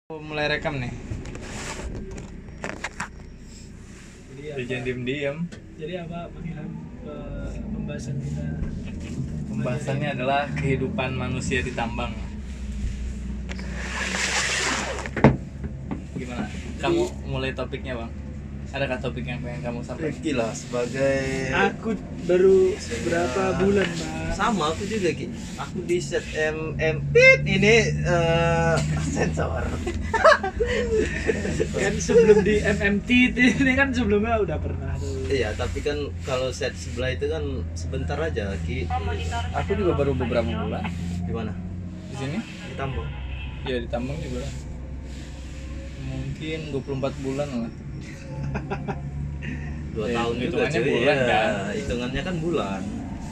Mulai rekam nih. Jadi Jangan diem-diem. Jadi apa panggilan pembahasan kita? Pembahasannya adalah kehidupan manusia di tambang. Gimana? Kamu mulai topiknya, Bang? Adakah topik yang pengen kamu sampaikan? Rifki lah sebagai Aku baru berapa bulan, Bang? sama aku juga Ki. Aku di set pit ini sensor. Kan sebelum di MMT ini kan sebelumnya udah pernah tuh. Iya, tapi kan kalau set sebelah itu kan sebentar aja Ki. Aku juga baru beberapa bulan Di mana? di sini. Di Tambang. Ya di tambang juga. Mungkin 24 bulan lah. 2 Ya, tahun juga hitungannya cuy. bulan, Iya, kan? hitungannya kan bulan.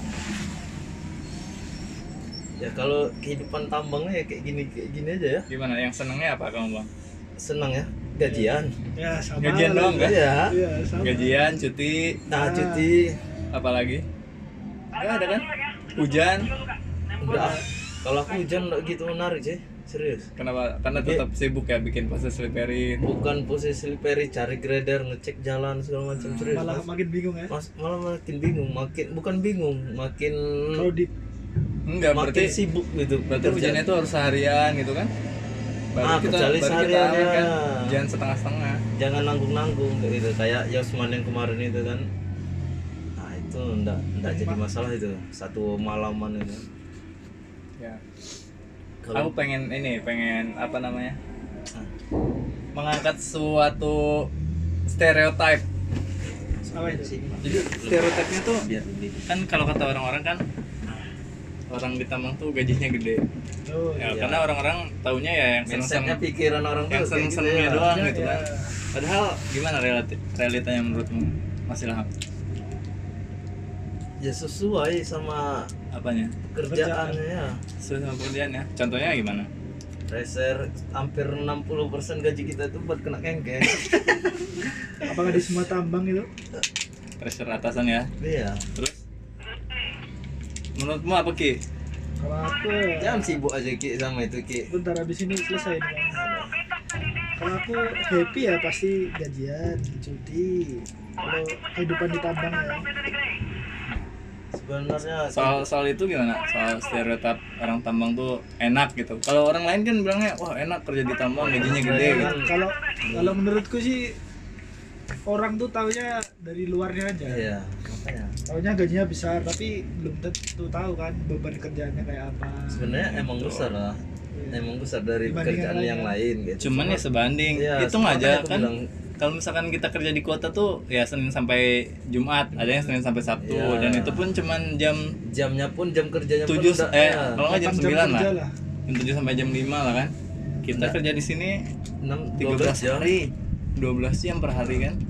Ya kalau kehidupan tambangnya ya kayak gini aja ya. Gimana? Yang senengnya apa kamu, Bang? Senang ya, gajian. Ya, sama. Gajian lah. doang, kan? Iya. Iya, sama. Gajian, cuti, Nah, cuti apalagi? Gak ada kan? Hujan. udah. Kalau aku hujan enggak gitu menarik sih, serius. Kenapa? Karena tetap sibuk ya bikin proses sliperin. Bukan posisi slippery, cari grader, ngecek jalan segala macam, serius. Malah Mas. makin bingung ya. Malah makin bingung, bukan bingung, makin Crowded. Enggak, makin berarti sibuk gitu. berarti kerja. hujannya itu harus seharian gitu kan? kecuali baru kita seharian aman kan? ya. Jangan setengah-setengah. Jangan nanggung-nanggung kayak gitu, kayak Yosman yang kemarin itu kan. Nah, itu enggak jadi masalah itu. Satu malaman itu. Ya. Kalau Aku pengen apa namanya? Mengangkat suatu stereotip. Apa itu sih? Jadi stereotipnya tuh biar lebih kan kalau kata orang-orang kan orang di tambang tuh gajinya gede. Oh, Ya, Iya. karena orang-orang taunya ya yang mindsetnya seneng-seneng, pikiran orang yang tuh kayak gitu seneng-senengnya ya. doang Ya, gitu ya. kan. Padahal gimana realitanya menurutmu? Mas Ilham? Ya sesuai sama Apanya? kerjaannya ya. Sesuai sama pekerjaan ya. Contohnya gimana? Racer hampir 60% gaji kita itu buat kena kengkeng. Apakah di semua tambang itu? Pressure atasan ya. Iya. Terus menurutmu apa Ki? Kalau aku Jangan sibuk aja Ki sama itu Ki. bentar habis ini selesai nih, Bang. Kalau aku happy ya pasti gajian, cuti. Kalau kehidupan di tambang ya. Sebenarnya Soal itu gimana? Soal stereotip orang tambang tuh enak gitu. Kalau orang lain kan bilangnya wah enak kerja di tambang gajinya gede gitu. Kalau kalau menurutku sih orang tuh taunya dari luarnya aja. iya, makanya. Taunya gajinya besar tapi belum tentu tahu kan beban kerjaannya kayak apa. Sebenarnya emang besar lah. Emang besar dari Dibanding pekerjaan yang yang lain gitu. Cuman ya sebanding. Iya, Hitung makanya aja aku kan. bilang, Kalau misalkan kita kerja di kota tuh ya Senin sampai Jumat, ada yang Senin sampai Sabtu Iya. dan itu pun cuman jam jam kerjanya pun 7 udah- ya, kalau nggak jam 8 9 kerja lah. Jam 7 sampai jam 5 lah kan. Kita Enggak. kerja di sini 12 13 jam. hari. 12 jam per hari kan.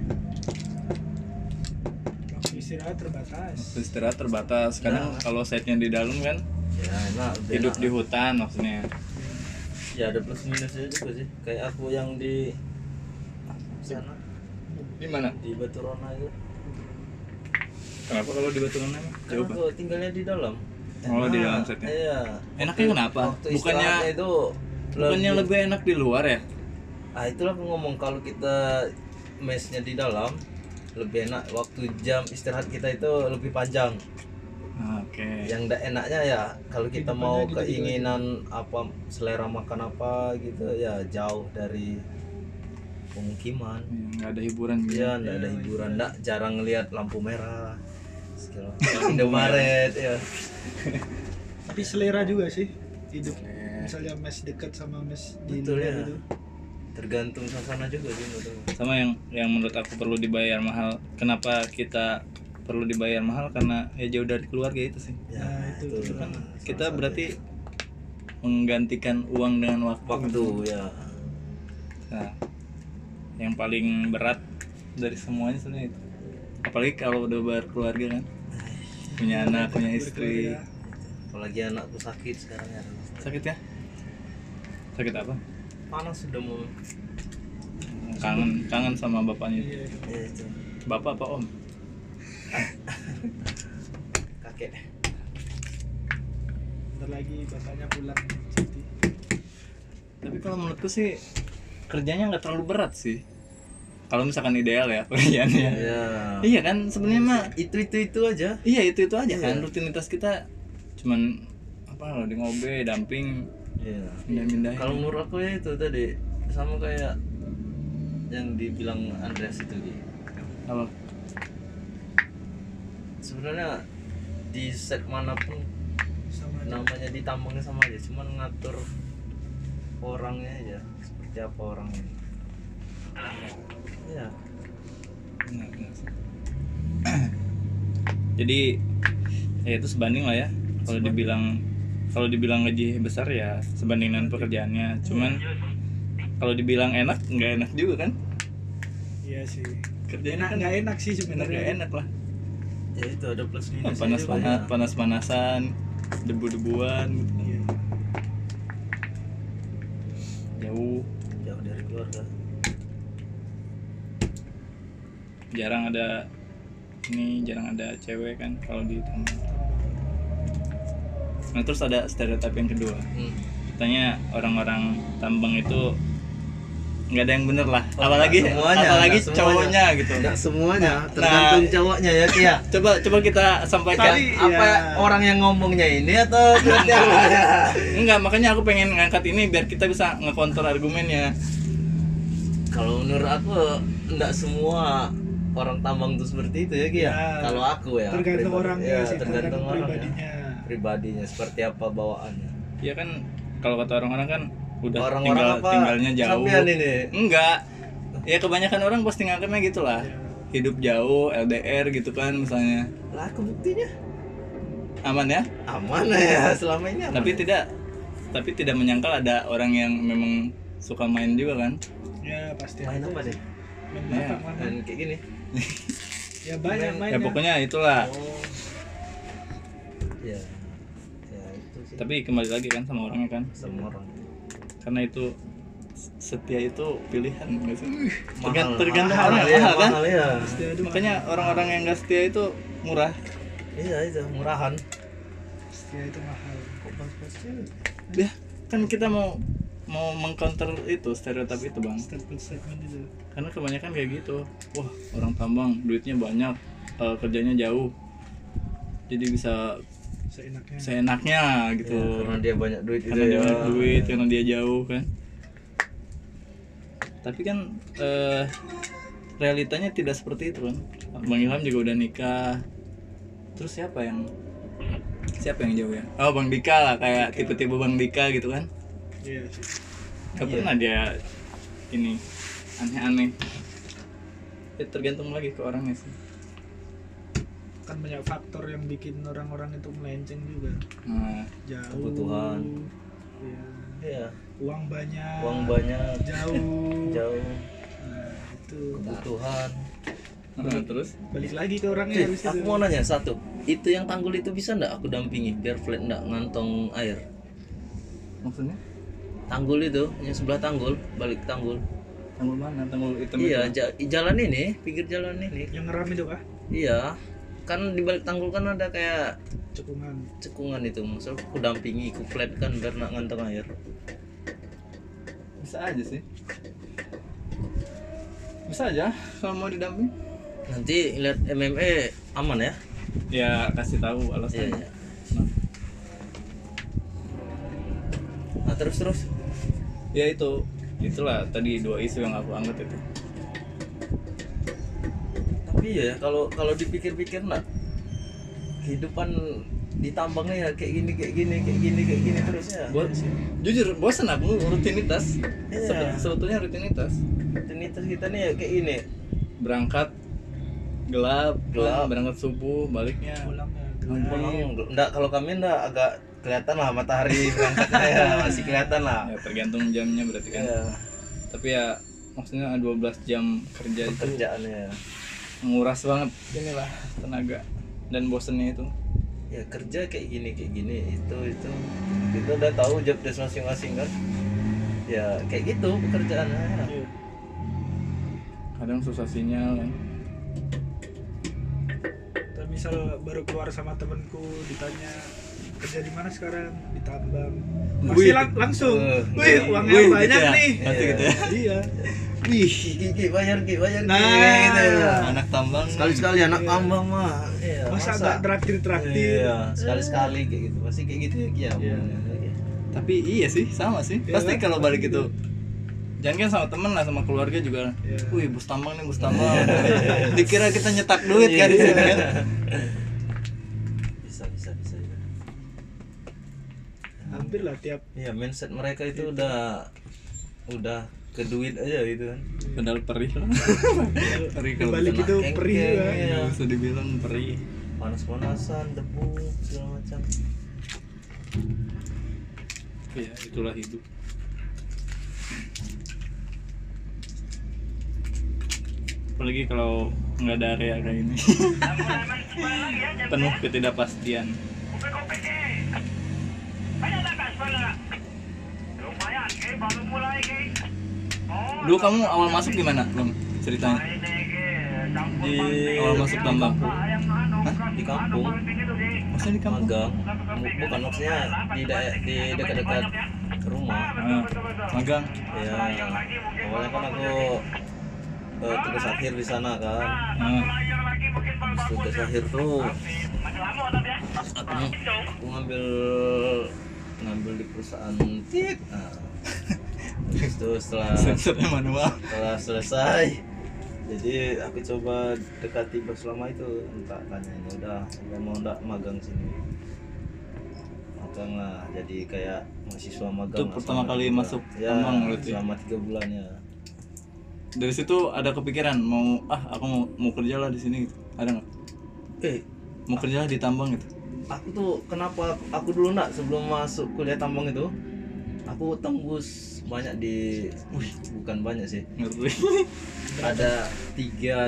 Waktu istirahat terbatas. Waktu istirahat terbatas. Kadang Nah. kalau setnya di dalam kan Ya, enak, udah hidup enak. di hutan maksudnya. Ya ada plus minusnya juga sih. Kayak aku yang di sana Di mana? di Batu Rona itu. Kenapa kalau di Batu Rona? Kan Coba. aku tinggalnya di dalam. Oh, di Enak. dalam setnya. Iya. Enaknya kenapa? Waktu Bukannya istirahatnya itu lebih enak di luar ya? Ah, itulah aku ngomong kalau kita mesnya di dalam lebih enak. Waktu jam istirahat kita itu lebih panjang. Oke. Yang enggak enaknya ya kalau kita Kehidupannya mau gitu-gitu keinginan apa selera makan apa gitu ya jauh dari pemukiman. Nggak ada hiburan gitu. Iya, enggak ada hiburan, enggak jarang ngelihat lampu merah. Segala Indomaret ya. Tapi selera juga sih hidup. Oke. Misalnya mes dekat sama mes di Betul luar ya. itu. Tergantung suasana juga sih menurut aku. Sama yang menurut aku perlu dibayar mahal. Kenapa kita perlu dibayar mahal? Karena ya jauh dari keluarga itu sih. Ya, Nah, itu Kan salah kita satu. berarti menggantikan uang dengan waktu. waktu ya. Nah, yang paling berat dari semuanya sebenarnya itu. Apalagi kalau udah berkeluarga kan, punya anak, punya istri. Berkeluarga. Apalagi anakku sakit sekarang ya. Sakit ya? Sakit apa? Panas sudah mau. Kangen sama bapaknya. Iya. Ya itu. Bapak apa om? Kakek. Bentar lagi bapaknya pulang cuti. Tapi kalau menurutku sih kerjanya nggak terlalu berat sih. Kalau misalkan ideal ya pekerjaannya. Ya. Iya kan sebenarnya mah Itu aja. iya itu aja kan Iya. rutinitas kita cuman apa di ngobe damping Iya. pindah-pindah. Kalau menurut aku ya itu tadi sama kayak yang dibilang Andreas itu Ki. apa? Sebenarnya di set manapun Sama aja. namanya di tambangnya sama aja, cuman ngatur orangnya aja seperti apa orangnya. Ya. Benar, benar. Jadi ya itu sebanding lah ya. Kalau dibilang gaji besar ya sebanding dengan pekerjaannya. Cuman kalau dibilang enak nggak enak juga kan? Iya sih. Kerjanya Enak kan nggak enak sih enak sebenarnya. nggak enak lah. Ya itu ada plus minus. Panas-panasan, debu-debuan, Iya. jauh, Jauh dari keluarga. jarang ada cewek kan kalau di tambang. Nah terus ada stereotip yang kedua. Katanya orang-orang tambang itu nggak ada yang bener lah, Oh, apalagi nggak semuanya, apalagi nggak semuanya. cowoknya gitu. Enggak semuanya, Nah, tergantung cowoknya ya Kia. Coba kita sampaikan. Tadi- Apa Iya. orang yang ngomongnya ini atau berarti apa ya? Enggak, makanya aku pengen ngangkat ini biar kita bisa ngekonter argumennya. Kalau menurut aku enggak semua orang tambang tuh seperti itu ya Kia. Ya. Kalau aku ya. Tergantung pribadi- orangnya ya, sih, tergantung orangnya. pribadinya. Pribadinya seperti apa bawaannya. Ya kan kalau kata orang-orang kan udah Orang-orang apa? tinggalnya jauh. Sampean ini. Enggak. Ya kebanyakan orang pasti ngangkatnya gitu lah. Iya. Hidup jauh, LDR gitu kan misalnya. Lah aku buktinya Aman ya? aman ya selama ini aman. Tapi tidak menyangkal ada orang yang memang suka main juga kan. Ya pasti main ada apa sih. deh? Main Ya, apa, mana? Main kayak gini. Ya banyak main- mainnya. Ya pokoknya itulah. Oh. Ya. Ya itu sih. Tapi kembali lagi kan sama orangnya kan. Semua orang. Karena itu setia itu pilihan nggak sih? Mahal, Tergantung mahal, orang ya, mahal kan. mahal ya. Pasti ada Makanya orang-orang yang nggak setia itu murah. Iya itu murahan. pasti itu mahal. Kok pas-pas sih? Ya kan kita mau mengcounter itu stereotip itu bang. Statement itu. Karena kebanyakan kayak gitu. Wah orang tambang duitnya banyak, kerjanya jauh, jadi bisa Seenaknya. seenaknya gitu. Ya, karena dia banyak duit itu Karena dia ya. banyak duit, karena dia jauh kan. Tapi kan realitanya tidak seperti itu kan. Bang Ilham juga udah nikah. Terus siapa yang jauh ya? Oh Bang Dika lah, kayak tipe-tipe Bang Dika gitu kan. Iya sih. Gak Iya. pernah dia ini aneh-aneh. Ya tergantung lagi ke orangnya sih. Kan banyak faktor yang bikin orang-orang itu melenceng juga. Nah, Jauh. Kebutuhan. Iya. Iya. Uang banyak. Uang banyak, Jauh. jauh, Nah, itu. kebutuhan. terus Balik lagi ke orangnya habis Aku itu. mau nanya satu. Itu yang tanggul itu bisa ndak aku dampingi biar flat ndak ngantong air? maksudnya Tanggul itu, yang sebelah tanggul, balik tanggul. tanggul mana? Tanggul hitam Iya, itu? jalan ini, pinggir jalan ini. Yang ngeram itu kah? Iya. Kan di balik tanggul kan ada kayak Cekungan. cekungan itu. Maksud aku dampingi, aku flat kan biar nak ngantong air. Bisa aja sih. Bisa aja kalau mau didamping. Nanti lihat MMA aman ya? Ya kasih tahu Iya, alasannya. iya. Nah, terus. Ya itulah tadi dua isu yang aku angkat itu. Tapi ya kalau dipikir-pikir nak kehidupan di tambangnya ya kayak gini terus ya. Jujur bosan aku rutinitas. Iya. Sebetulnya rutinitas. Rutinitas kita nih ya kayak gini. Berangkat gelap, Gelap. berangkat subuh, baliknya. Pulangnya. Pulang enggak, kalau kami enggak agak kelihatan lah matahari berangkatnya ya, masih kelihatan lah. Ya tergantung jamnya berarti kan. Ya, Tapi ya maksudnya 12 jam kerja itu pekerjaannya. nguras banget inilah tenaga dan bosennya itu. Ya kerja kayak gini itu kita udah tahu job desk masing-masing kan. Ya kayak gitu pekerjaannya. Iya. Kadang susah sinyal kan. Tapi misal baru keluar sama temenku ditanya kerja di mana sekarang? Di tambang. Wih. Pasti langsung. Wih, uangnya Wih, banyak gitu ya? nih. Pasti gitu ya. Iya. Wih, Ki bayar Nah. gitu ya. anak tambang. Sekali-sekali anak tambang mah. Iya, Masa nggak traktir-traktir? Iya, sekali-sekali kayak gitu. Pasti kayak gitu ya, Ki, ya. Iya. Tapi iya sih, sama sih. Iya Pasti kan? kalau balik Pasti itu jangan kan sama temen lah, sama keluarga juga. Iya. Wih, bos tambang nih, bos tambang. Dikira kita nyetak duit kan di sini kan. Bisa. Hampir lah tiap Iya, mindset mereka itu udah ke duit aja gitu kan. Padahal perih lah. Perih kalau balik kena itu kengkeng, perih juga. iya. nggak bisa dibilang perih. Panas-panasan, debu, segala macam. Ya, itulah hidup. Apalagi kalau nggak ada area kayak ini. Penuh ketidakpastian. Dulu kamu awal masuk gimana, Bang? Ceritanya? Di Awal masuk tambang. di kampung Maksudnya di kampung? magang. Bukan maksudnya di dekat-dekat rumah. Ah, magang. Ya, awalnya kan aku tugas akhir di sana kan. Ah, Habis tugas akhir tuh aku ngambil di perusahaan tik. Nah, habis itu sensornya manual. setelah selesai, jadi aku coba dekati bos lama itu, entah tanyain udah mau ndak magang sini. Magang lah, jadi kayak mahasiswa magang. Itu lah pertama selama kali 3 bulan. masuk Ya, tambang berarti? selama 3 bulan ya. Dari situ ada kepikiran mau aku mau kerja lah di sini gitu. Ada nggak? Mau kerja lah di tambang gitu. Aku tuh kenapa aku dulu ndak sebelum masuk kuliah tambang itu aku tembus banyak bukan banyak sih, Ngeri. ada 3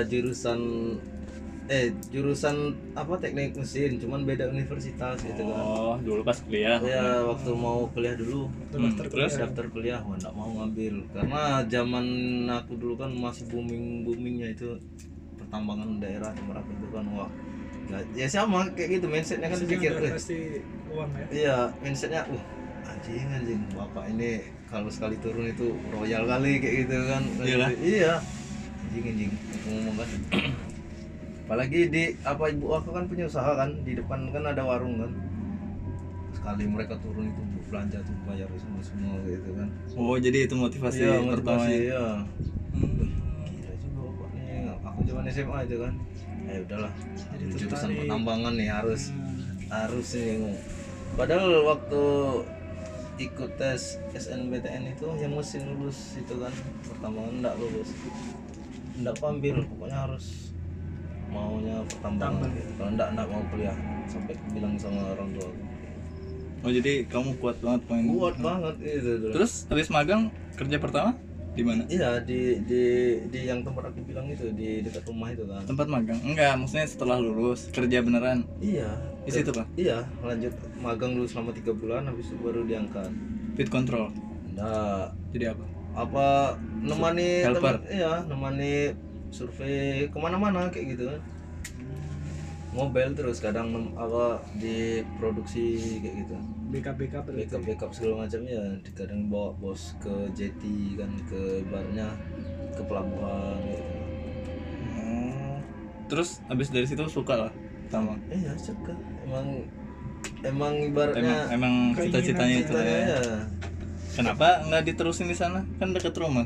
jurusan apa teknik mesin, cuman beda universitas gitu kan. Oh, dulu pas kuliah. Ya waktu mau kuliah dulu Terus daftar kuliah, wah nggak mau ngambil karena zaman aku dulu kan masih boomingnya itu pertambangan daerah Merapen itu kan. Wah ya sama kayak gitu mindsetnya kan, pikir pasti uang ya. iya mindsetnya anjing bapak ini kalau sekali turun itu royal kali kayak gitu kan. Iyalah. Iya anjing aku ngomong kan. Apalagi di ibu aku kan punya usaha kan, di depan kan ada warung kan, sekali mereka turun itu belanja tuh bayar semua gitu kan. oh, jadi itu motivasi Iya, pertama motivasi, ya. ya. Hmm. Gila juga bapak nih, aku zaman SMA aja kan. Udahlah, jadi jurusan tertarik. pertambangan nih harus nih. Padahal waktu ikut tes SNBTN itu yang mesti lulus itu kan, pertambangan enggak lulus, enggak ambil, pokoknya harus maunya pertambangan gitu. Kalau enggak mau kuliah, sampai bilang sama orang tua. Oh, jadi kamu kuat banget main. Kuat banget itu dulu. Terus habis magang kerja pertama di mana? Iya, di yang tempat aku bilang itu, di dekat rumah itu kan. Tempat magang? Enggak, maksudnya setelah lulus kerja beneran. Iya. Di situ, Pak? Iya, lanjut magang dulu selama 3 bulan, habis itu baru diangkat. Fit control. Nah, Jadi apa? apa nemani Helper. nemani survei kemana-mana kayak gitu kan. Mobile terus kadang diproduksi kayak gitu. BK berarti. Backup segala macam ya, kadang bawa bos ke jeti kan, ke barnya, ke pelabuhan gitu. Oh. Terus habis dari situ suka lah tambang. Iya, suka. Emang ibaratnya Emang cita-citanya itu citanya ya. ya. Kenapa nggak diterusin di sana? Kan deket rumah.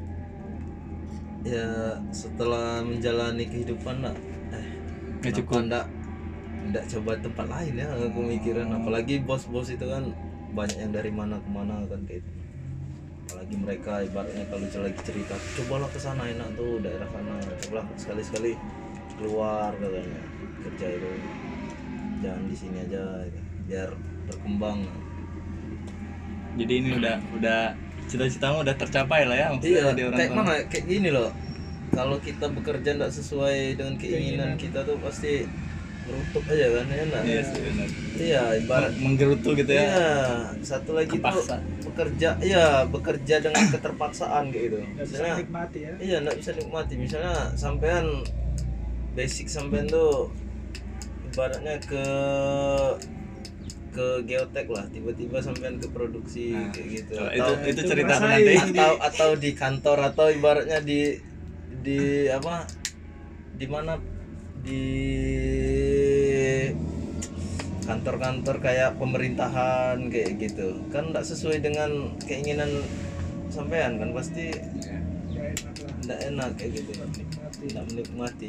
Ya setelah menjalani kehidupan Nggak cukup. enggak coba tempat lain ya, aku mikirin. Apalagi bos-bos itu kan banyak yang dari mana ke mana kan kayak gitu. Apalagi mereka ibaratnya kalau lagi cerita, cobalah ke sana enak tuh daerah sana, cobalah sekali-sekali keluar katanya kerja itu, jangan di sini aja biar berkembang. Jadi ini udah cita-citamu udah tercapai lah ya, maksudnya Iya, jadi orang kayak tua. mana kayak gini loh, kalau kita bekerja tidak sesuai dengan keinginan kita tuh pasti berutuk aja kan ya enggak? Iya sih, benar. Iya, ibarat Menggerutu gitu ya. iya, satu lagi Kepaksa. tuh bekerja dengan keterpaksaan kayak gitu. Nggak bisa Misalnya, nikmati ya. iya nggak bisa nikmati. Misalnya sampean basic sampean tuh ibaratnya ke ke geotek lah, tiba-tiba sampean ke produksi Nah, kayak gitu. itu itu cerita aku ngerasain. nanti. Atau di kantor, atau ibaratnya di apa, di mana, di kantor-kantor kayak pemerintahan kayak gitu kan, nggak sesuai dengan keinginan sampean kan, pasti Gak enak lah. nggak enak kayak gitu, Nikmati. nggak menikmati.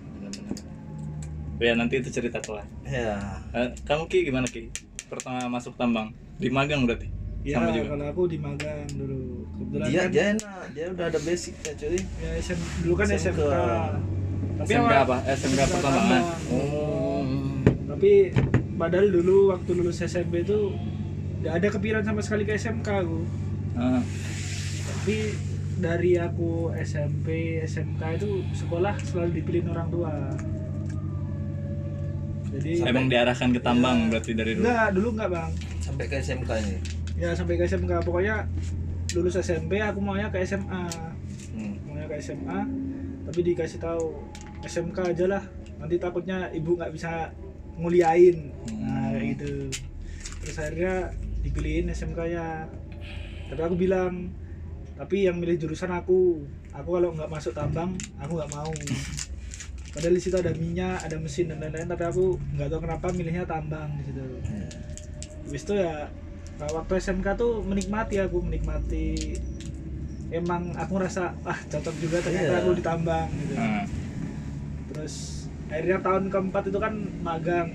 Ya nanti itu cerita kelar. Ya, Kamu Ki gimana Ki? Pertama masuk tambang di magang berarti? Ya Sama juga. kalau aku di magang dulu. Kebetulan dia kan dia enak, dia udah ada basicnya cuy. ya dulu kan SMK. SMK. Tapi SMK awal- apa? SMK pertambangan. Oh, Tapi padahal dulu waktu lulus SMP itu nggak ada kepikiran sama sekali ke SMK aku. Ah, Tapi dari aku SMP, SMK itu sekolah selalu dipilih orang tua. Jadi emang diarahkan ke tambang berarti dari dulu. dulu enggak bang. sampai ke SMK ini. Ya sampai ke SMK, pokoknya lulus SMP aku maunya ke SMA. Maunya ke SMA, tapi dikasih tahu SMK aja lah. Nanti takutnya ibu nggak bisa nguliain. Nah kayak gitu. Terus akhirnya dipilihin SMK-nya. Tapi aku bilang, tapi yang milih jurusan aku kalau nggak masuk tambang aku nggak mau. Padahal di situ ada minyak, ada mesin dan lain-lain, tapi aku nggak tahu kenapa milihnya tambang di situ. Habis itu ya waktu SMK tuh menikmati, emang aku ngerasa cocok juga ternyata aku di tambang gitu. Ah, Terus akhirnya tahun keempat itu kan magang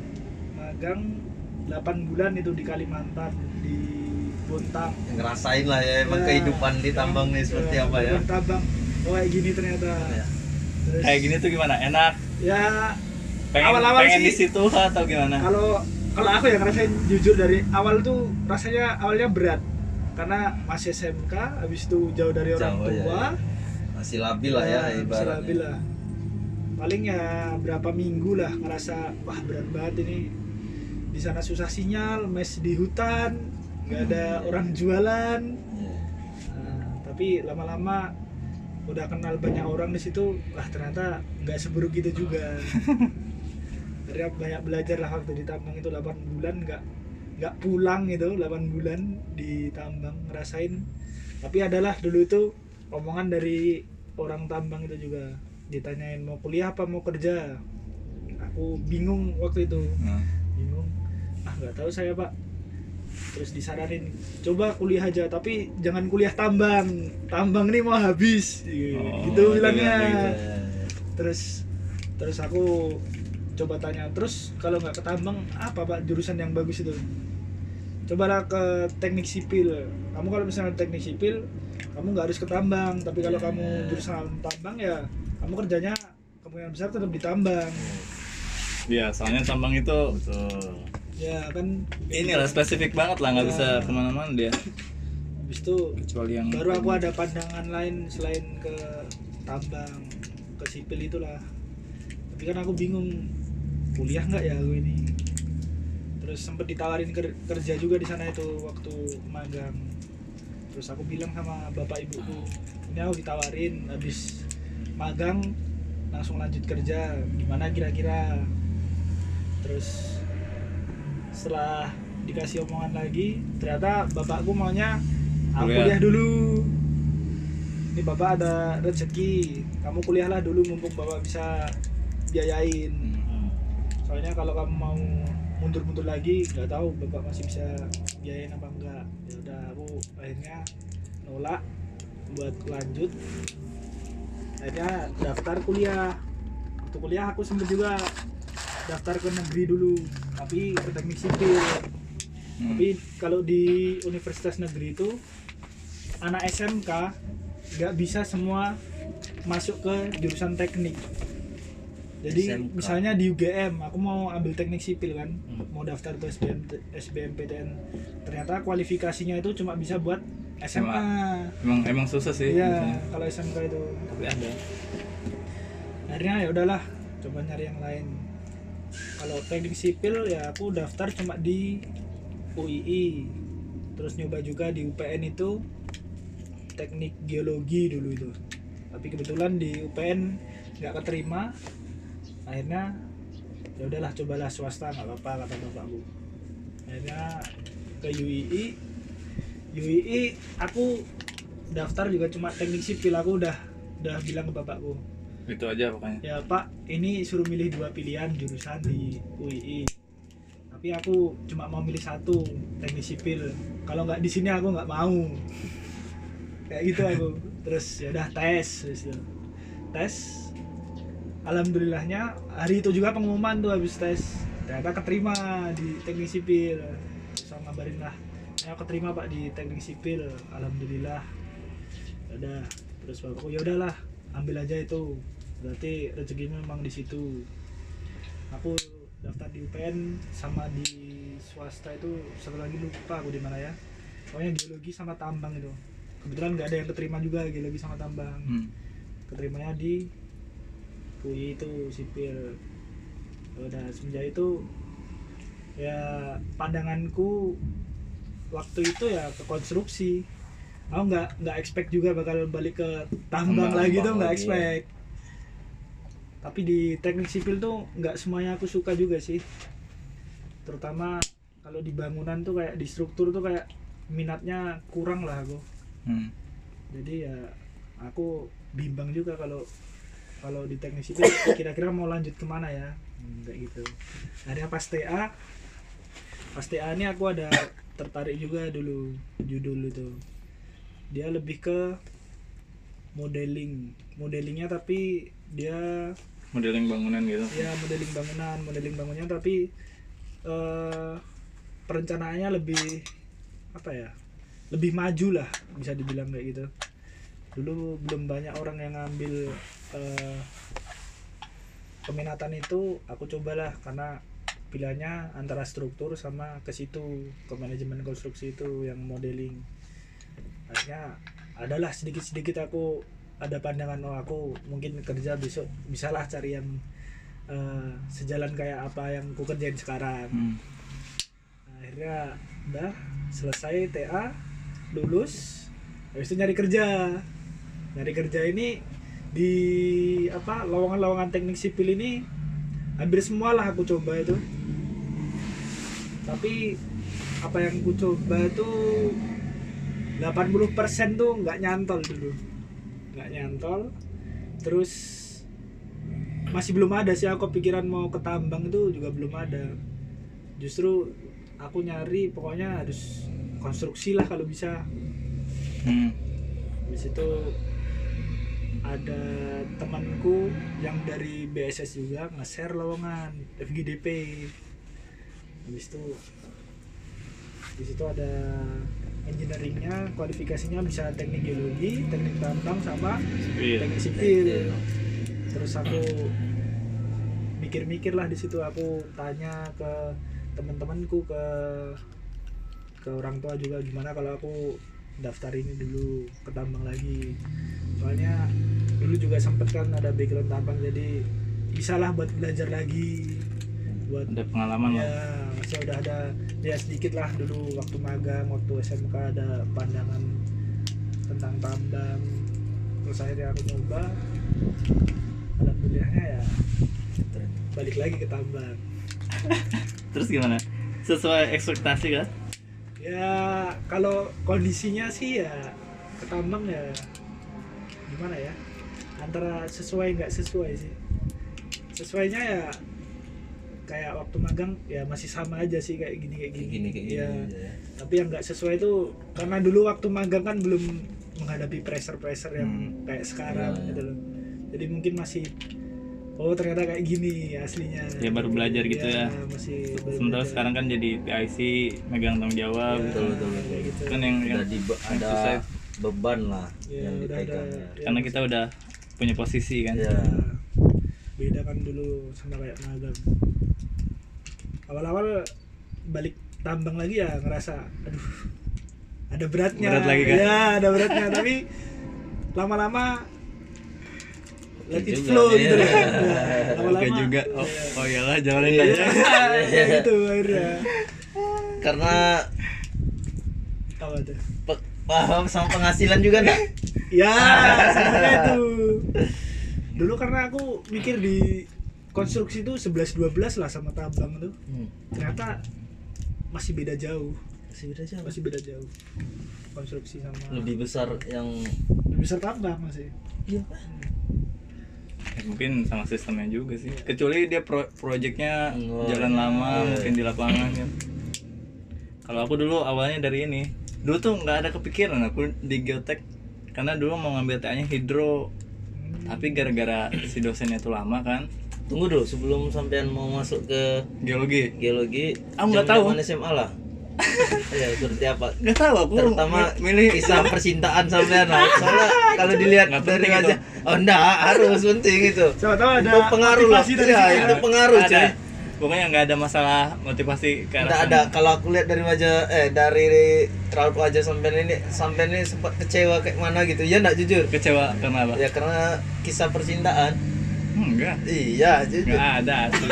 8 bulan itu di Kalimantan, di Bontang. Ngerasain lah ya emang Ya, kehidupan di tambang nih seperti apa ya. kehidupan tambang, kayak gini ternyata. Ya. Terus kayak gini tuh gimana? Enak? ya Pengen Awal-awal pengen sih- di situ atau gimana? kalau aku ya ngerasain jujur dari awal tuh rasanya awalnya berat karena masih SMK, habis itu jauh dari orang Jauh, tua. ya. Masih labil lah ya Masih ibaratnya. labil lah. Paling ya berapa minggu lah ngerasa wah berat banget ini. Di sana susah sinyal, mes di hutan, nggak ada orang jualan. Iya. Nah, tapi lama-lama udah kenal banyak orang di situ, wah ternyata nggak seburuk itu juga. Akhirnya banyak belajar lah waktu di tambang itu 8 bulan nggak pulang itu 8 bulan di tambang ngerasain. Tapi adalah dulu itu omongan dari orang tambang itu juga, ditanyain mau kuliah apa mau kerja. Aku bingung waktu itu, Nah, bingung, nggak tahu saya pak. Terus disaranin coba kuliah aja, tapi jangan kuliah tambang ini mau habis gitu bilangnya. Iya. Terus aku coba tanya, terus kalau nggak ke tambang apa pak jurusan yang bagus itu? Cobalah ke teknik sipil. Kamu kalau misalnya teknik sipil kamu nggak harus ke tambang, tapi kalau kamu jurusan tambang ya kamu kerjanya kemungkinan besar tetap di tambang. iya soalnya tambang itu Betul. Ya kan inilah spesifik banget lah, nggak Ya. bisa kemana-mana dia. habis itu Kecuali yang baru aku ada pandangan lain selain ke tambang, ke sipil itulah. Tapi kan aku bingung kuliah nggak ya aku ini. Terus sempet ditawarin kerja juga di sana itu waktu magang. Terus aku bilang sama bapak ibuku, ini aku ditawarin habis magang langsung lanjut kerja, gimana kira-kira? Terus setelah dikasih omongan lagi, ternyata bapakku maunya aku kuliah dulu. Ini bapak ada rezeki, kamu kuliahlah dulu mumpung bapak bisa biayain. Soalnya kalau kamu mau mundur-mundur lagi, nggak tahu bapak masih bisa biayain apa enggak. Ya udah, aku akhirnya nolak buat lanjut. Akhirnya daftar kuliah. Waktu kuliah aku sempet juga daftar ke negeri dulu, tapi ke teknik sipil. Tapi kalau di universitas negeri itu anak SMK nggak bisa semua masuk ke jurusan teknik. Jadi SMK. misalnya di UGM aku mau ambil teknik sipil kan, mau daftar ke SBMPTN, ternyata kualifikasinya itu cuma bisa buat SMA. emang susah sih. Iya, kalau SMK itu. Tapi ada. Akhirnya ya udahlah, coba nyari yang lain. Kalau teknik sipil ya aku daftar cuma di UII, terus nyoba juga di UPN itu teknik geologi dulu itu, tapi kebetulan di UPN nggak keterima. Akhirnya ya udahlah, cobalah swasta, nggak apa-apa kata bapakku. akhirnya ke UII aku daftar juga cuma teknik sipil. Aku udah bilang ke bapakku, Itu aja pokoknya. ya Pak, ini suruh milih 2 pilihan jurusan di UII, tapi aku cuma mau milih satu, teknik sipil. Kalau nggak di sini aku nggak mau, kayak gitu aku. Terus ya udah tes, alhamdulillahnya hari itu juga pengumuman tuh, habis tes ternyata keterima di teknik sipil. Terus aku ngabarin lah, ya keterima Pak di teknik sipil, alhamdulillah. Udah, terus bapakku ya udahlah, ambil aja itu, berarti rezekimu memang di situ. Aku daftar di UPN sama di swasta itu satu lagi, lupa aku di mana ya, pokoknya geologi sama tambang itu. Kebetulan nggak ada yang keterima juga geologi sama tambang. Keterimanya di UI itu sipil. Udah semenjak itu ya pandanganku waktu itu ya ke konstruksi. Aku nggak expect juga bakal balik ke tambang lagi tuh, nggak expect. Tapi di teknik sipil tuh nggak semuanya aku suka juga sih, terutama kalau di bangunan tuh kayak di struktur tuh kayak minatnya kurang lah aku. Jadi ya aku bimbang juga kalau di teknik sipil kira-kira mau lanjut kemana ya, kayak gitu. Akhirnya pas TA ini aku ada tertarik juga dulu, judul itu dia lebih ke modelingnya, tapi dia Modeling bangunan gitu. ya modeling bangunnya tapi perencanaannya lebih apa ya, lebih maju lah bisa dibilang kayak gitu. Dulu belum banyak orang yang ngambil peminatan itu, aku cobalah karena pilihannya antara struktur sama ke situ, ke manajemen konstruksi itu yang modeling. Akhirnya adalah sedikit-sedikit aku ada pandangan, oh aku mungkin kerja besok bisalah cari yang sejalan kayak apa yang ku kerjain sekarang. Akhirnya udah selesai TA, lulus, habis itu nyari kerja ini di apa, lowongan teknik sipil ini hampir semua lah aku coba itu, tapi apa yang ku coba itu 80% tuh nggak nyantol dulu, terus masih belum ada sih aku pikiran mau ke tambang, itu juga belum ada. Justru aku nyari pokoknya harus konstruksi lah kalau bisa. Di situ ada temanku yang dari BSS juga nge-share lowongan FGDP. Habis itu di situ ada engineeringnya, kualifikasinya bisa teknik geologi, teknik tambang sama teknik sipil. Terus aku mikir-mikir lah di situ, aku tanya ke teman-temanku, ke orang tua juga, gimana kalau aku daftar ini dulu ke tambang lagi. Soalnya dulu juga sempet kan ada background tambang, jadi bisalah buat belajar lagi, buat ada pengalaman lah. ya, masih udah ada ya sedikit lah dulu waktu magang, waktu SMK ada pandangan tentang tambang. Terus akhirnya aku nyoba, alhamdulillahnya ya balik lagi ke tambang. Terus gimana? Sesuai ekspektasi kan? Ya kalau kondisinya sih ya ke tambang ya gimana ya, antara sesuai nggak sesuai sih. Sesuainya ya kayak waktu magang ya masih sama aja sih, kayak gini ya. Tapi yang nggak sesuai itu karena dulu waktu magang kan belum menghadapi pressure yang kayak sekarang gitu loh. Jadi mungkin masih oh ternyata kayak gini aslinya. Ya baru belajar gitu ya. Masih Sementara sekarang kan jadi PIC, megang tanggung jawab. ya, betul. kayak gitu. Kan yang ada susah, beban lah Ya, yang udah dipegang. ada, ya, karena kita udah punya posisi kan. Ya. Beda kan dulu sama kayak magang. Awal-awal balik tambang lagi ya ngerasa aduh ada beratnya. Berat lagi kan? Ya ada beratnya, tapi lama-lama let it juga, flow iya. gitu loh. Ya, Oke lama-lama juga. Oh iyalah, jalanin Iya. aja. ya gitu akhirnya. Karena Apa tuh? paham sama penghasilan juga enggak? Ya sebenarnya itu. Dulu karena aku mikir di konstruksi itu 11-12 lah sama tambang tuh. Ternyata masih beda jauh. Masih beda jauh. Konstruksi sama Lebih besar yang lebih besar tambang masih. iya. Mungkin sama sistemnya juga sih, kecuali dia proyeknya Oh, jalan lama iya. mungkin di lapangan kan. Kalau aku dulu awalnya dari ini, dulu tuh nggak ada kepikiran aku di geotek, karena dulu mau ngambil TA-nya hidro, tapi gara-gara si dosennya tuh lama kan. Tunggu dulu, sebelum sampean mau masuk ke Geologi geologi, Aku nggak tahu. zaman SMA lah. Ya, seperti apa? nggak tahu aku Terutama milih kisah percintaan sampean lah. Soalnya kalau dilihat Nggak dari penting wajah, oh enggak, harus penting itu. Siapa tahu ada Itu pengaruh lah. motivasi dari Ya, situ. itu pengaruh, ada. coy. Pokoknya nggak ada masalah motivasi ke arah Enggak sana. ada. Kalau aku lihat dari wajah dari raut wajah sampean ini sempat kecewa kayak mana gitu. Ya enggak jujur. Kecewa karena apa? Ya karena kisah percintaan. Enggak, Iya, jujur. nggak ada asli.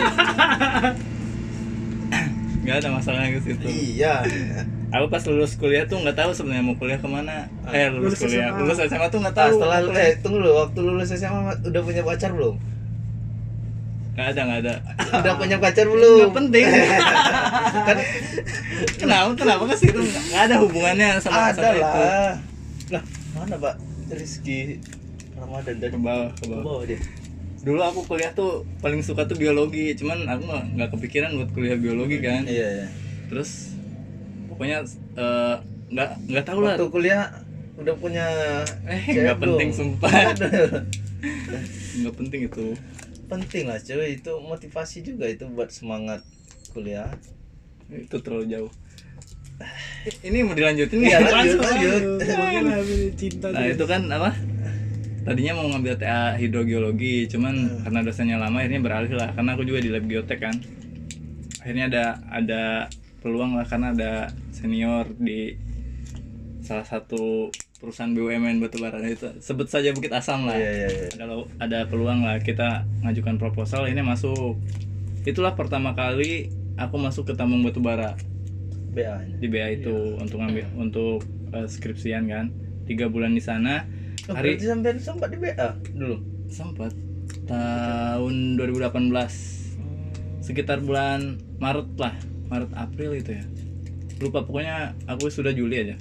Nggak ada masalah ke situ. Iya. Aku pas lulus kuliah tuh nggak tahu sebenarnya mau kuliah kemana. Lulus Lulus kuliah, SMA. lulus SMA tuh nggak Nah, tahu. setelah mau kuliah. tunggu dulu, waktu lulus SMA udah punya pacar belum? Nggak ada. Udah punya pacar belum? Nggak penting. Kan kenapa ke situ? Nggak ada hubungannya sama Ada sama itu. lah. Lah, mana Pak Rizky Ramadan Ke dan bawah, ke bawah. bawah dia. Dulu aku kuliah tuh paling suka tuh biologi, cuman aku nggak kepikiran buat kuliah biologi kan. Iya, iya. Terus pokoknya nggak tahu lah. Waktu kuliah udah punya cewek Nggak penting belum? sumpah. Nggak penting itu. Penting lah cuy, itu motivasi juga itu buat semangat kuliah. Itu terlalu jauh. Ini mau dilanjutin nggak? Iya, lanjut. Gimana cinta Nah tuh. itu kan apa? Tadinya mau ngambil TA hidrogeologi, cuman karena dosennya lama akhirnya beralih lah. Karena aku juga di lab geotek kan. Akhirnya ada peluang lah karena ada senior di salah satu perusahaan BUMN batubara itu. Sebut saja Bukit Asam lah. Iya. Kalau ada peluang lah kita ngajukan proposal, ini masuk. Itulah pertama kali aku masuk ke tambang batubara BA nya. di BA itu untuk ngambil untuk skripsian kan. 3 bulan di sana. Oh, Hari berarti sampai sempat di BA dulu. sempat tahun 2018 sekitar bulan Maret April itu ya, lupa, pokoknya aku sudah Juli aja.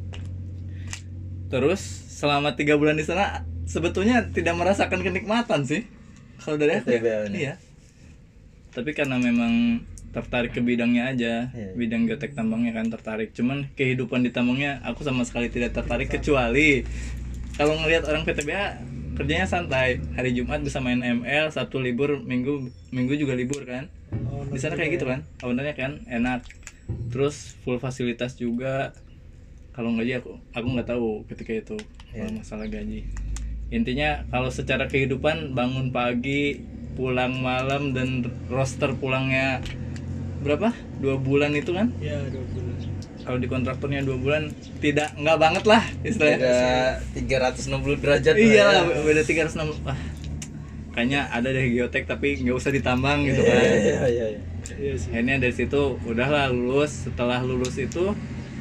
Terus selama 3 bulan di sana sebetulnya tidak merasakan kenikmatan sih kalau dari aku ya. TBA ini. Iya, tapi karena memang tertarik ke bidangnya aja. Iya. Bidang geotek tambangnya kan tertarik, cuman kehidupan di tambangnya aku sama sekali tidak tertarik, kecuali kalau ngelihat orang PTBA kerjanya santai, hari Jumat bisa main ML, Sabtu libur, Minggu juga libur kan. Di sana kayak gitu kan, ownernya kan enak, terus full fasilitas juga. Kalau gaji aku nggak tahu ketika itu kalau masalah gaji. Intinya kalau secara kehidupan, bangun pagi, pulang malam, dan roster pulangnya berapa? 2 bulan itu kan. Ya 2 bulan. Kalau di kontraktornya 2 bulan, nggak banget lah istilahnya. Beda 360 derajat. Iya lah lah, ya. beda 360. Wah, kayaknya ada deh geotek tapi nggak usah ditambang gitu kan. Iya. Iya sih. Akhirnya dari situ udahlah lulus. Setelah lulus itu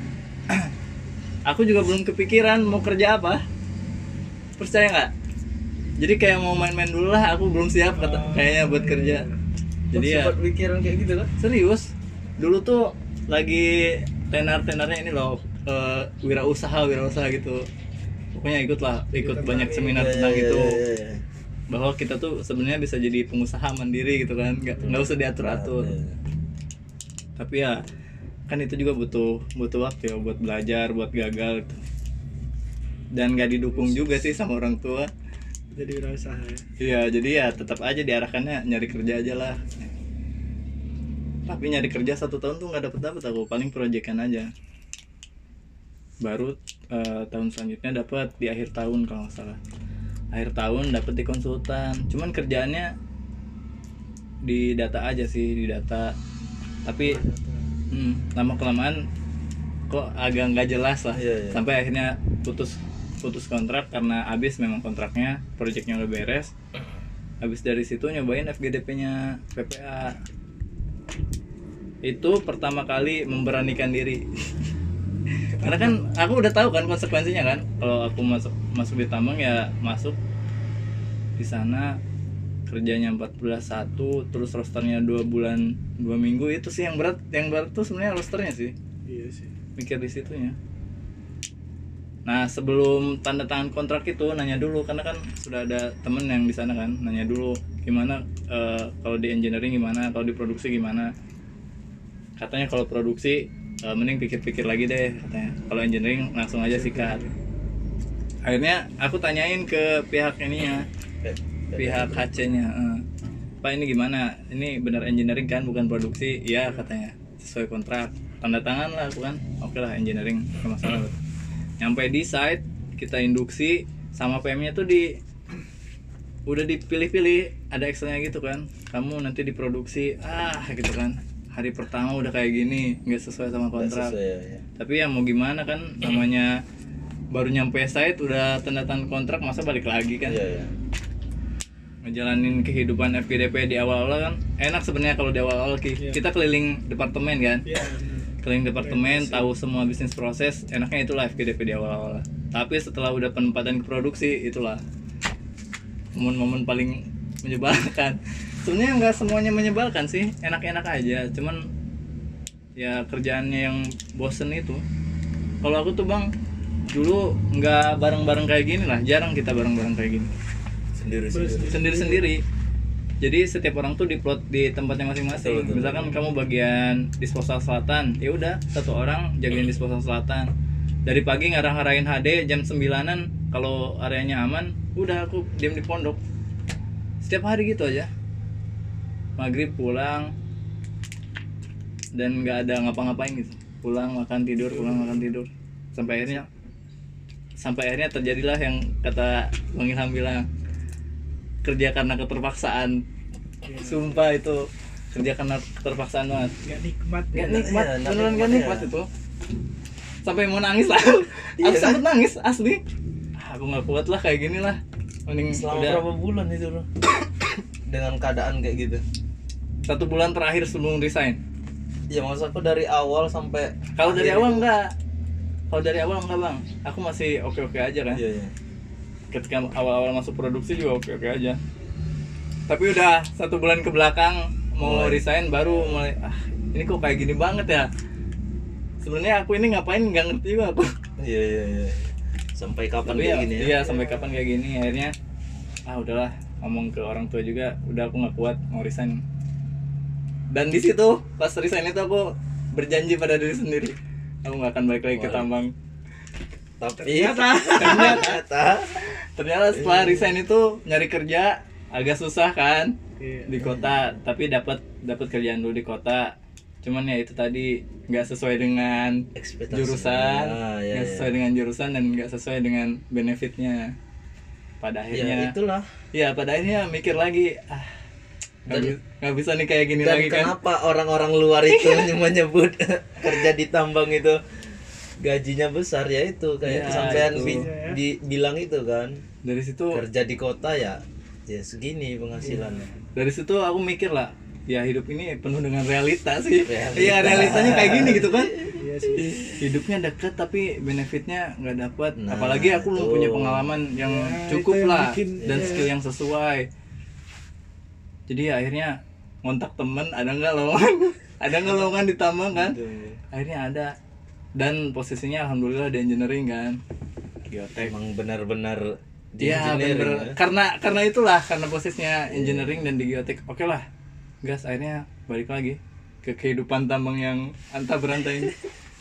aku juga belum kepikiran mau kerja apa. Percaya nggak? Jadi kayak mau main-main dulu lah. Aku belum siap kayaknya buat kerja. Jadi ya sempat pikiran kayak gitu kan? serius. Dulu tuh lagi tenar-tenarnya ini loh, wirausaha gitu. Pokoknya ikut banyak seminar tentang itu. Iya. Bahwa kita tuh sebenarnya bisa jadi pengusaha mandiri gitu kan, nggak usah diatur-atur. Tapi ya kan itu juga butuh waktu ya buat belajar, buat gagal gitu. Dan nggak didukung juga sih sama orang tua. Jadi wirausaha ya. Iya, jadi ya tetap aja diarahkannya nyari kerja aja lah. Tapi nyari kerja 1 tahun tuh nggak dapet aku, paling proyekan aja. Baru tahun selanjutnya dapat di akhir tahun kalau nggak salah. Akhir tahun dapat di konsultan. Cuman kerjaannya di data aja sih, di data. Tapi lama kelamaan kok agak nggak jelas lah. Iya. Sampai akhirnya putus kontrak karena habis memang kontraknya, proyeknya udah beres. Habis dari situ nyobain FGDP-nya PPA. Itu pertama kali memberanikan diri. Karena kan aku udah tahu kan konsekuensinya kan. Kalau aku masuk di tambang ya masuk di sana kerjanya 14 terus rosternya 2 bulan 2 minggu. Itu sih yang berat tuh sebenarnya rosternya sih, Iya sih. mikir di situnya. Nah sebelum tanda tangan kontrak itu nanya dulu, karena kan sudah ada temen yang di sana kan, nanya dulu gimana kalau di engineering gimana, kalau di produksi gimana. Katanya kalau produksi mending pikir-pikir lagi deh katanya, kalau engineering langsung aja sikat. Akhirnya aku tanyain ke pihak ininya, pihak HC-nya, Pak ini gimana, ini benar engineering kan bukan produksi? Iya katanya, sesuai kontrak, tanda tangan lah aku kan, oke lah engineering, nggak masalah. Nyampe di site kita induksi sama PM-nya tuh udah dipilih-pilih, ada Excel-nya gitu kan, kamu nanti diproduksi gitu kan, hari pertama udah kayak gini, nggak sesuai sama kontrak. ya. Tapi ya mau gimana kan, namanya baru nyampe site udah tanda tangan kontrak, masa balik lagi kan. Iya. Ngejalanin kehidupan FGDP di awal-awal kan enak sebenarnya. Kalau di awal-awal kita keliling departemen kan, Iya. keliling departemen, tahu semua bisnis proses, enaknya itulah FGDP di awal-awal. Tapi setelah udah penempatan ke produksi, itulah momen-momen paling menyebalkan. Sebenarnya nggak semuanya menyebalkan sih, enak-enak aja, cuman ya kerjaannya yang bosen itu. Kalau aku tuh bang, dulu nggak bareng-bareng kayak gini lah, jarang kita bareng-bareng kayak gini, sendiri-sendiri. Jadi setiap orang tuh diplot di tempatnya masing-masing. Betul. Misalkan kamu bagian disposal selatan, ya udah satu orang jagain disposal selatan. Dari pagi ngarah-ngarahin HD, jam 9-an kalau areanya aman, udah aku diam di pondok. Setiap hari gitu aja. Maghrib pulang dan nggak ada ngapa-ngapain gitu. Pulang makan tidur, Sampai akhirnya terjadilah yang kata Bang Ilham bilang, kerja karena keterpaksaan. Sumpah itu kerja karena keterpaksaan banget. Gak nikmat. Beneran gak nikmat itu. Sampai mau nangis lah. Aku sempet nangis asli. Aku nggak kuat lah kayak gini lah. Mending Selama udah berapa bulan itu bro? Dengan keadaan kayak gitu? 1 bulan terakhir sebelum resign. Ya maksud aku dari awal sampai Kalau dari akhir awal itu. enggak. Kalau dari awal enggak bang. Aku masih oke-oke aja kan. Iya. Ketika awal-awal masuk produksi juga oke-oke aja. Tapi udah 1 bulan ke belakang mau resign baru mulai ini kok kayak gini banget ya. Sebenarnya aku ini ngapain nggak ngerti juga aku. Iya. Sampai kapan Tapi kayak gini ya? Iya sampai kapan kayak gini. Akhirnya udahlah, ngomong ke orang tua juga, udah aku nggak kuat mau resign. Dan di situ pas resign itu aku berjanji pada diri sendiri, aku nggak akan balik lagi ke tambang. Tapi Ternyata setelah resign itu nyari kerja agak susah kan. Iya. Di kota, tapi dapat kerjaan dulu di kota. Cuman ya itu tadi nggak sesuai dengan ekspektasi jurusan, ya. sesuai dengan jurusan dan nggak sesuai dengan benefitnya. Pada akhirnya itulah. Ya pada akhirnya mikir lagi, nggak bisa nih kayak gini Dan lagi kan. kenapa orang-orang luar itu menyebut kerja di tambang itu gajinya besar, ya itu kayak Ya, sampean itu. bilang itu kan, Dari situ kerja di kota ya segini penghasilannya. Dari situ aku mikir lah, ya hidup ini penuh dengan realita sih. Realita. Iya realitanya kayak gini gitu kan. Iya sih. Hidupnya deket tapi benefitnya nggak dapat. Nah, Apalagi aku belum itu. punya pengalaman yang Ya, cukup itu yang lah bikin, dan iya. skill yang sesuai. Jadi akhirnya ngontak temen, ada nggak lowongan? Ada nggak lowongan di tambang kan? Akhirnya ada. Dan posisinya alhamdulillah di engineering kan, geotek. Emang benar-benar di Iya engineering bener. ya. Karena itulah, karena posisinya engineering dan di geotek. Oke lah, gas. Akhirnya balik lagi ke kehidupan tambang yang antah berantah ini.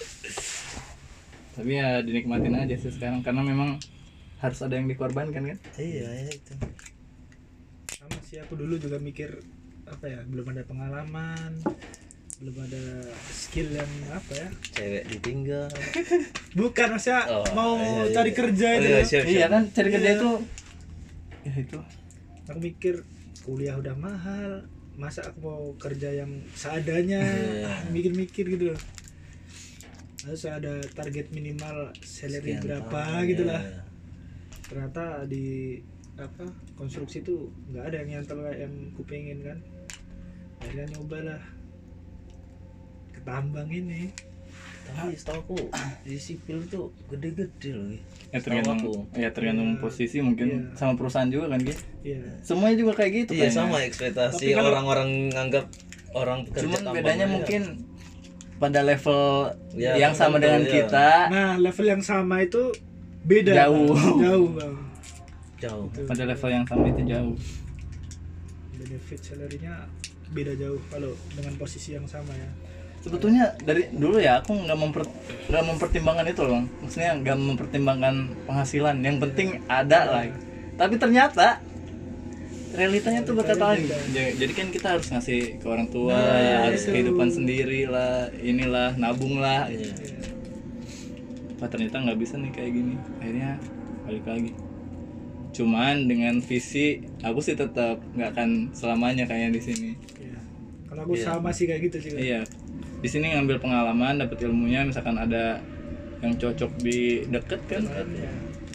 Tapi ya dinikmatin aja sih sekarang, karena memang harus ada yang dikorbankan kan. Iya ya itu. Sama sih, aku dulu juga mikir apa ya, belum ada pengalaman, belum ada skill yang apa ya, Cewek ditinggal. bukan maksudnya Oh, mau iya. cari kerja Oh, itu iya, ya. siap. Iya kan, cari kerja Iya. itu ya itu. Aku mikir kuliah udah mahal, masa aku mau kerja yang seadanya. Iya. Mikir-mikir gitu loh, harus ada target minimal salary Sekian berapa tahun, gitu ya. lah. Ternyata di apa konstruksi tuh nggak ada yang nyantol kayak yang kupingin kan. Akhirnya nyobalah ke tambang ini. Tapi setahu aku di sipil tuh gede-gede loh. Ya Setahu tergantung aku. ya tergantung posisi mungkin sama perusahaan juga kan gitu. Iya. Semuanya juga kayak gitu Iya kayaknya. sama ekspektasi Tapi kalau- orang-orang nganggap orang pekerja Cuman tambang bedanya aja. mungkin pada level Ya, yang sama tertentu, dengan ya. kita. Nah, level yang sama itu beda. Jauh. Bang. Jauh, Bang. jauh. Itu. Pada level yang sama itu jauh. Benefit salary-nya beda jauh kalau dengan posisi yang sama ya. Sebetulnya dari dulu ya aku nggak mempertimbangkan itu loh, Bang. Maksudnya nggak mempertimbangkan penghasilan. Yang penting ada lah. Tapi ternyata realitanya tuh berkata lain. Jadi kan kita harus ngasih ke orang tua, Nah, harus itu. kehidupan sendiri lah, inilah nabung lah. Iya. Wah, ternyata nggak bisa nih kayak gini. Akhirnya balik lagi. Cuman dengan visi aku sih tetap nggak akan selamanya kayak di sini. Iya. Kalau aku Iya. sama sih kayak gitu juga. Iya. Di sini ngambil pengalaman, dapat ilmunya, misalkan ada yang cocok di deket kan. Iya.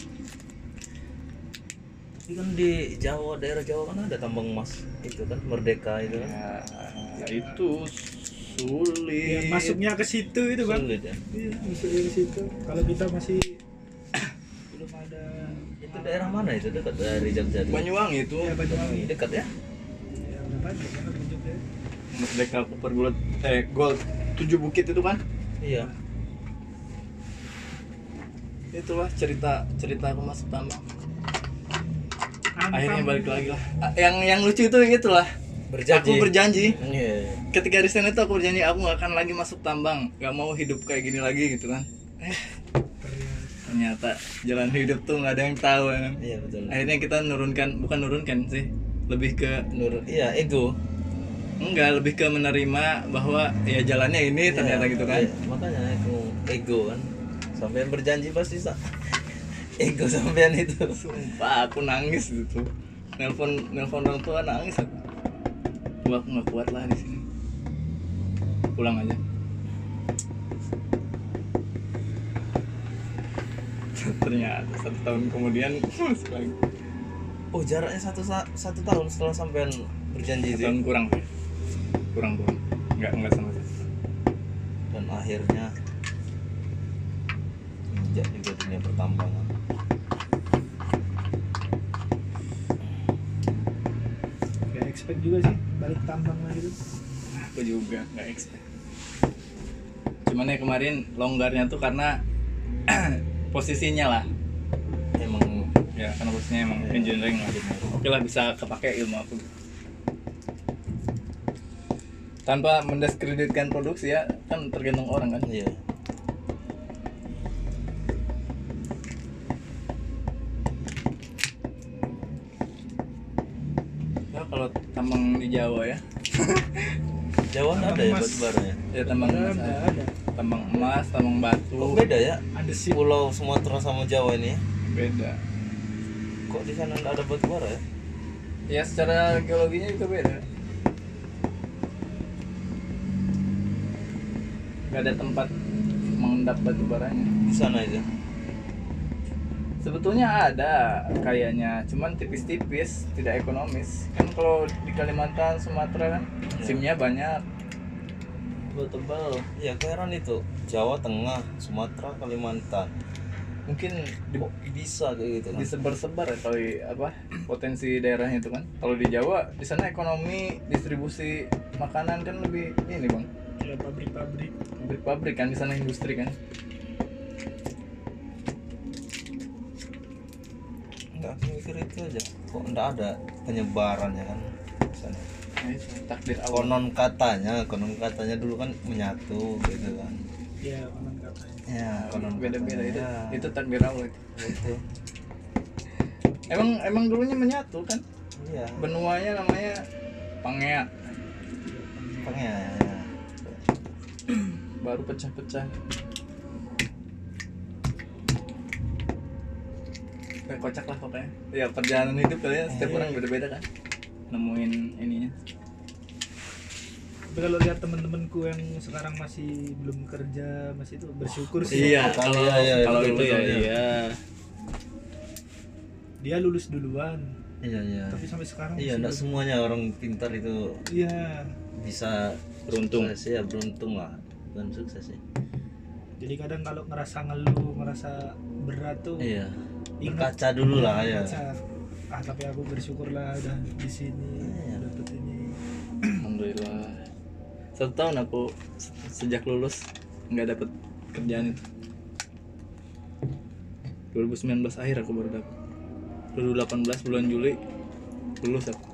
Tapi kan di Jawa, daerah Jawa kan ada tambang emas itu kan, Merdeka itu kan. Ya, itu sulit. Ya, masuknya ke situ itu, Bang. Sulit ya. Iya, masuknya ke situ. Kalau kita masih belum ada Itu daerah mana itu, dekat dari Jogja itu? Banyuwangi itu. ya Banyuwangi. Dekat ya? Ya, udah banyak kan tunjuk ya. Merdeka Copper Gold Gold 7 Bukit itu kan. Iya. Itulah cerita aku masuk tambang. Antang. Akhirnya balik lagi lah. Yang lucu itu itulah. Berjanji. Aku berjanji. Iya. Ketika resign itu aku berjanji aku gak akan lagi masuk tambang, gak mau hidup kayak gini lagi gitu kan. Ternyata jalan hidup tuh nggak ada yang tahu kan. Iya betul. Akhirnya kita bukan nurunkan sih, lebih ke Iya, ego. lebih ke menerima bahwa ya jalannya ini ternyata Iya, gitu kan. iya. Makanya ego kan. Sampean berjanji pasti ego sampean itu. Sumpah aku nangis gitu. Nelpon orang tua nangis aku. Wah, aku nggak kuat lah di sini. Pulang aja. Ternyata 1 tahun kemudian masuk lagi. Oh, jaraknya satu tahun setelah sampean berjanji 1 itu. tahun kurang nggak sama sekali. Dan akhirnya menjak juga dunia pertambangan. Gak expect juga sih balik tambang lagi tuh. Aku juga nggak expect. Cuman ya kemarin longgarnya tuh karena posisinya lah. Emang Ya karena posisinya emang engineering lah. Oke lah, bisa kepake ilmu aku. Tanpa mendiskreditkan produksi ya, kan tergantung orang kan. iya. Ya kalau tambang di Jawa ya, Jawa nggak ada ya Emas. batu bara ya? ya tambang emas, Nggak ada. tambang emas, tambang batu, Kok beda ya? Ada sih. Pulau Sumatera sama Jawa ini ya? beda. Kok di sana nggak ada batu bara ya? Ya secara geologinya juga beda. Gak ada tempat mengendap batu baranya. Di sana itu. Sebetulnya ada kayaknya, cuman tipis-tipis, tidak ekonomis. Kan kalau di Kalimantan, Sumatera kan SIM-nya banyak, tebal-tebal. Ya keren itu. Jawa Tengah, Sumatera, Kalimantan. Mungkin Kok bisa kayak gitu kan? disebar-sebar ya kali apa potensi daerahnya itu kan. Kalau di Jawa, di sana ekonomi distribusi makanan kan lebih ini bang, Ya pabrik-pabrik. pabrik kan di sana industri kan. Enggak, aku mikir itu aja. Kok enggak ada penyebarannya kan di sana. Nah, itu takdir Allah. Konon katanya dulu kan menyatu gitu kan. Ya konon katanya. Ya, konon Beda-beda itu, katanya. itu takdir Allah itu. Itu. Emang dulunya menyatu kan. Iya. Benuanya namanya Pangea, Pangea ya. baru pecah-pecah. Kayak kocak lah pokoknya. Ya perjalanan hidup kalian setiap orang beda-beda kan. Nemuin ininya. Tapi kalau lihat temen-temenku yang sekarang masih belum kerja, masih itu bersyukur sih. Iya, kalau Iya, kalau betul, itu ya betul, iya. Dia lulus duluan, Iya, iya. tapi sampai sekarang Iya, masih enggak belum- semuanya orang pintar itu Iya. bisa Beruntung. sukses ya, beruntung lah. Bukan sukses sih. Jadi kadang kalau ngerasa ngeluh, ngerasa berat tuh Iya. ingat Berkaca dulu lah ya. baca. Tapi aku bersyukur lah udah di sini, Iya. dapet ini. Alhamdulillah. 1 tahun aku sejak lulus nggak dapet kerjaan itu. 2019 akhir aku baru dapet. 2018 bulan Juli lulus aku.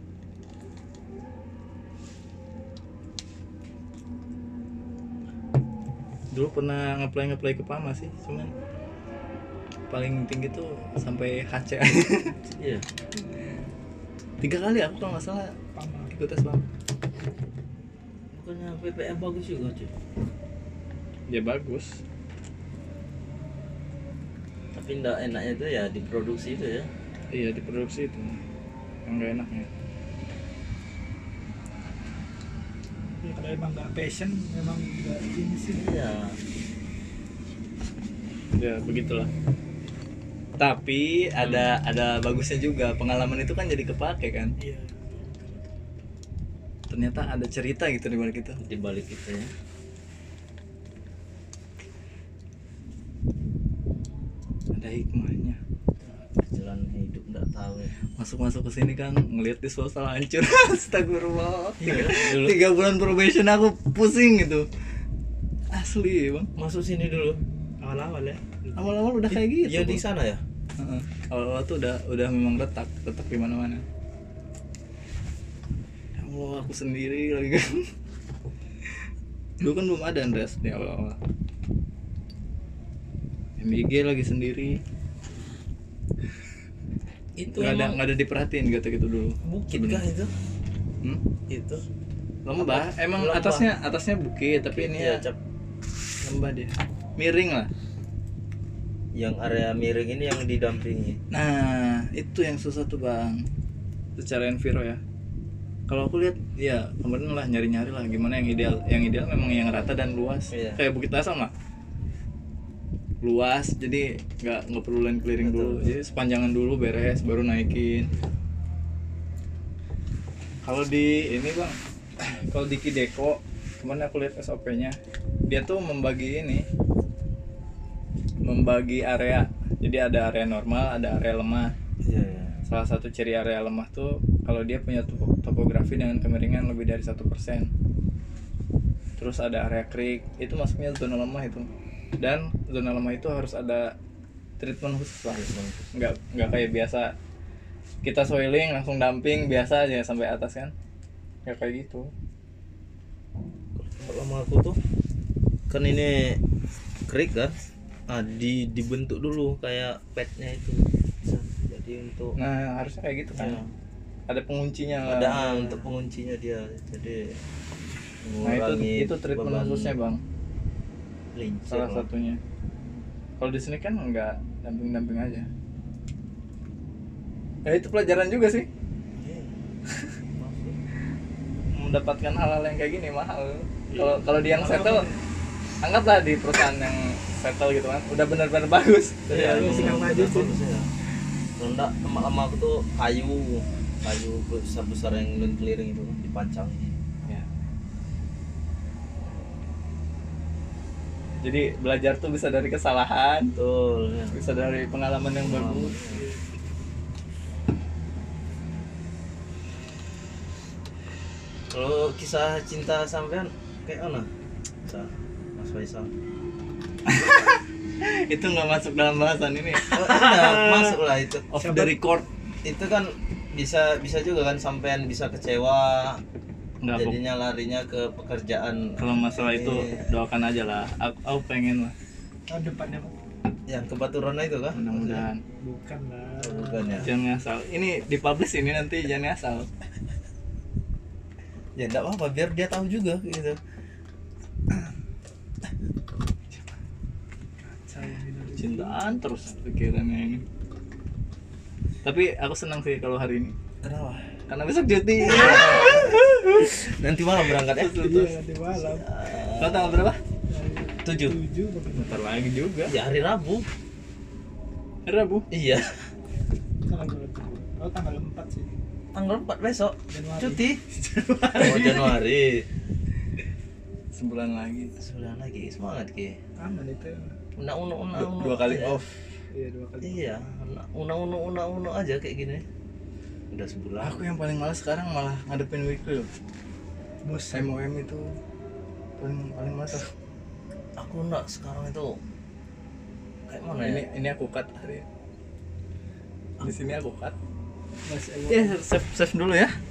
Dulu pernah ngeplay ke PAMA sih, cuman paling tinggi tuh sampai HC. Iya. 3 kali aku kalau nggak salah Pama. ikut tes bang. Bukannya PPM bagus juga cuy. Ya bagus. Tapi ndak enaknya itu ya di produksi itu ya. Iya di produksi itu yang nggak enaknya. Ya, kalau emang nggak passion, memang nggak ini sih. Iya. Ya begitulah. Tapi ada bagusnya juga, pengalaman itu kan jadi kepake kan. Iya. Ternyata ada cerita gitu di balik itu. Di balik itu ya. Ada hikmahnya. Jalan hidup ndak tahu ya. Masuk ke sini kan ngelihat disposal hancur. Astagfirullah. Iya, dulu. 3 bulan probation aku pusing gitu. Asli bang. Masuk sini dulu. Awal-awal ya. Awal-awal udah kayak gitu. Iya di Bang. sana ya. Heeh. Awal-awal tuh udah memang retak di mana-mana. Ya Allah, aku sendiri lagi kan. Dulu kan belum ada Andres di awal-awal. MIG lagi sendiri. Itu Nggak ada diperhatiin gitu dulu. bukit kah itu? Hmm? Itu. Lembah. Emang Lembah. atasnya bukit, tapi ini Iya, ya Cap. lembah dia. Miring lah. Yang area miring ini yang didampingi. Nah, itu yang susah tuh bang. Secara enviro ya. Kalau aku lihat, ya kemarin lah nyari-nyari lah gimana yang ideal. Yang ideal memang yang rata dan luas. Iya. Kayak Bukit Asam lah. Luas, jadi nggak perlu line clearing dulu. Betul. Jadi sepanjangan dulu beres, baru naikin. Kalau di ini bang, kalau di Kideko, kemarin aku lihat SOP-nya, dia tuh membagi area. Jadi ada area normal, ada area lemah. Iya, iya. Salah satu ciri area lemah tuh kalau dia punya topografi dengan kemiringan lebih dari 1%. Terus ada area creek, itu masuknya zona lemah itu. Dan zona lemah itu harus ada treatment khusus lah. Nggak kayak biasa kita soiling langsung dumping biasa aja sampai atas kan. Nggak kayak gitu. Kalau lama aku tuh kan ini krik kan. Dibentuk dulu kayak padnya itu. Jadi untuk Nah, harusnya kayak gitu kan. ya, Ada penguncinya lah. ada untuk penguncinya dia. Jadi Nah, itu treatment beban khususnya, Bang. lincir Salah lah. satunya. Kalau di sini kan enggak damping aja. Ya itu pelajaran juga sih. Iya. Mendapatkan hal-hal yang kayak gini mahal. Kalau di yang settle, anggaplah di perusahaan yang settle gitu kan, udah benar-benar bagus. Iya, Iya, sikap maju bener tuh. bagus ya. Kalau enggak lama-lama aku tuh kayu besar-besar yang line clearing itu kan dipancangin. Ya. Jadi belajar tuh bisa dari kesalahan, Betul ya. bisa dari pengalaman yang bagus. Kalau kisah cinta sampean kayak mana? Mas Faisal. Itu nggak masuk dalam bahasan ini. Oh, enggak, masuk lah itu. Off the record. Itu kan bisa juga kan sampean bisa kecewa. Enggak, aku Jadinya larinya ke pekerjaan. kalau masalah itu doakan aja lah. Aku pengen lah, Tahun depannya Pak. Yang kebaturan itu kan? mudah-mudahan. Bukan lah. Oh, bukan ya. Jangan ngasal. Ini dipublish ini nanti jangan ngasal. Ya enggak apa-apa biar dia tahu juga gitu. Saya minum. Cintaan terus pikirannya ini. Tapi aku senang sih kalau hari ini. Kenapa? Karena besok cuti. Nanti malam berangkat ya? Iya, nanti malam. Kau tanggal berapa? 7. 7 Bentar lagi juga. Ya hari Rabu. Hari Rabu. Iya. tanggal berapa? Oh, tanggal 4 sih. Tanggal 4 besok. Januari. Cuti. Oh, Januari. sebulan lagi. Sebulan lagi semangat ki. Aman itu. Dua kali off. Iya 2 kali. Iya, uno aja kayak gini. Udah sebulan. Aku yang paling malas sekarang malah ngadepin weekly loh. Bos. MOM itu paling malas. Aku enggak sekarang itu kayak mana ya? Ini aku cut hari. Di sini aku cut. Mas Ya, save dulu ya.